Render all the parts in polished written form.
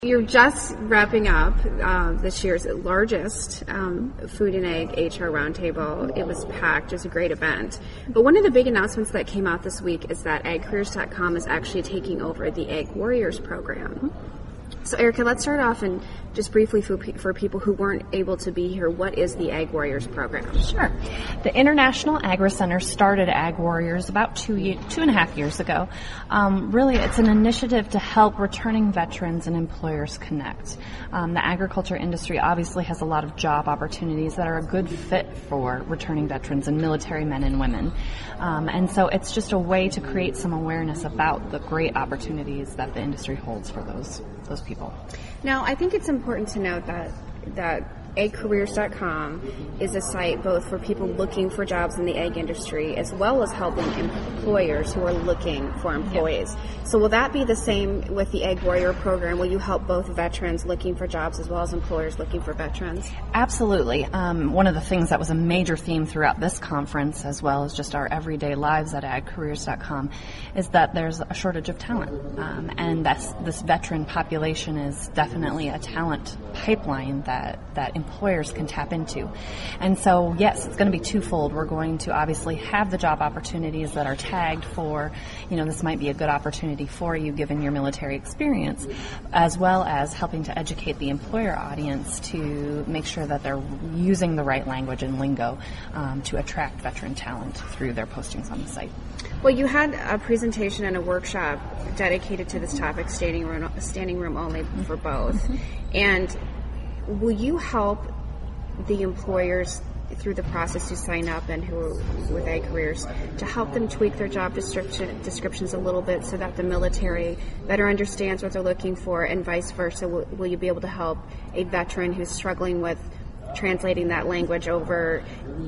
You're just wrapping up this year's largest Food and Egg HR Roundtable. It was packed. It was a great event. But one of the big announcements that came out this week is that AgCareers.com is actually taking over the Egg Warriors program. So, Erica, let's start off and just briefly for people who weren't able to be here, what is the Egg Warriors program? Sure. The International Agri-Center started Ag Warriors about 2.5 years ago. Really, it's an initiative to help returning veterans and employers connect. The agriculture industry obviously has a lot of job opportunities that are a good fit for returning veterans and military men and women. And so it's just a way to create some awareness about the great opportunities that the industry holds for those people. Now, I think it's important to note that AgCareers.com is a site both for people looking for jobs in the egg industry as well as helping employers who are looking for employees. Yep. So will that be the same with the Egg Warrior program? Will you help both veterans looking for jobs as well as employers looking for veterans? Absolutely. One of the things that was a major theme throughout this conference, as well as just our everyday lives at AgCareers.com, is that there's a shortage of talent. And this veteran population is definitely a talent pipeline that employers can tap into. And so, yes, it's going to be twofold. We're going to obviously have the job opportunities that are tagged for, this might be a good opportunity for you given your military experience, as well as helping to educate the employer audience to make sure that they're using the right language and lingo to attract veteran talent through their postings on the site. Well, you had a presentation and a workshop dedicated to this topic, standing room only for both. Mm-hmm. And will you help the employers through the process who sign up and who are with Egg Careers to help them tweak their job descriptions a little bit so that the military better understands what they're looking for, and vice versa? Will you be able to help a veteran who's struggling with translating that language over,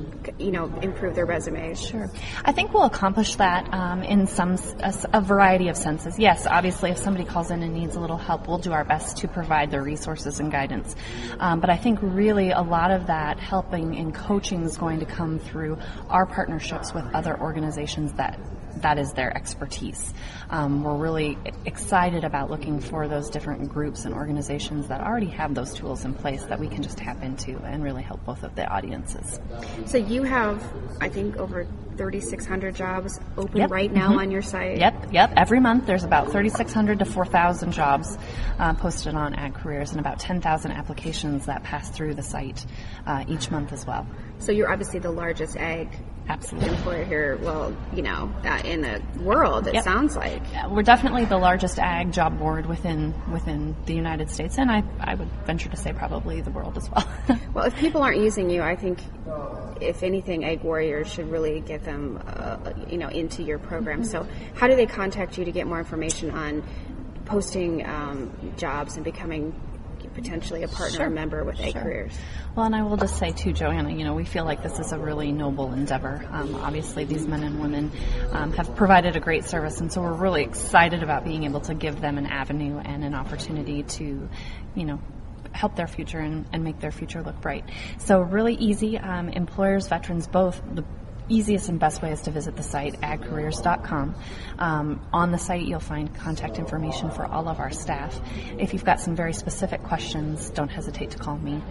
improve their resumes? Sure. I think we'll accomplish that in a variety of senses. Yes, obviously, if somebody calls in and needs a little help, we'll do our best to provide the resources and guidance. But I think really a lot of that helping and coaching is going to come through our partnerships with other organizations that is their expertise. We're really excited about looking for those different groups and organizations that already have those tools in place that we can just tap into and really help both of the audiences. So you have, I think, over 3,600 jobs open right now on your site? Yep. Every month there's about 3,600 to 4,000 jobs posted on Ag Careers and about 10,000 applications that pass through the site each month as well. So you're obviously the largest egg employer here, in the world, it sounds like. Yeah, we're definitely the largest ag job board within the United States, and I would venture to say probably the world as well. Well, if people aren't using you, I think, if anything, Egg Warriors should really get them, into your program. Mm-hmm. So how do they contact you to get more information on posting jobs and becoming potentially a partner or member with Egg Careers? Well, and I will just say too, Joanna, we feel like this is a really noble endeavor. Obviously, these men and women have provided a great service, and so we're really excited about being able to give them an avenue and an opportunity to, help their future and make their future look bright. So really easy. Employers, veterans, both. The easiest and best way is to visit the site, agcareers.com. On the site, you'll find contact information for all of our staff. If you've got some very specific questions, don't hesitate to call me,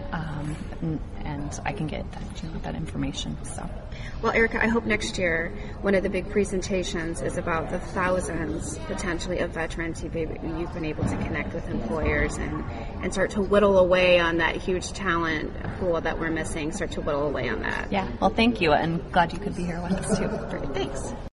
and I can get that information. So, well, Erica, I hope next year one of the big presentations is about the thousands, potentially, of veterans you've been able to connect with employers and start to whittle away on that huge talent pool that we're missing, start to whittle away on that. Yeah, well, thank you, and glad you could be here with us, too. Great, thanks.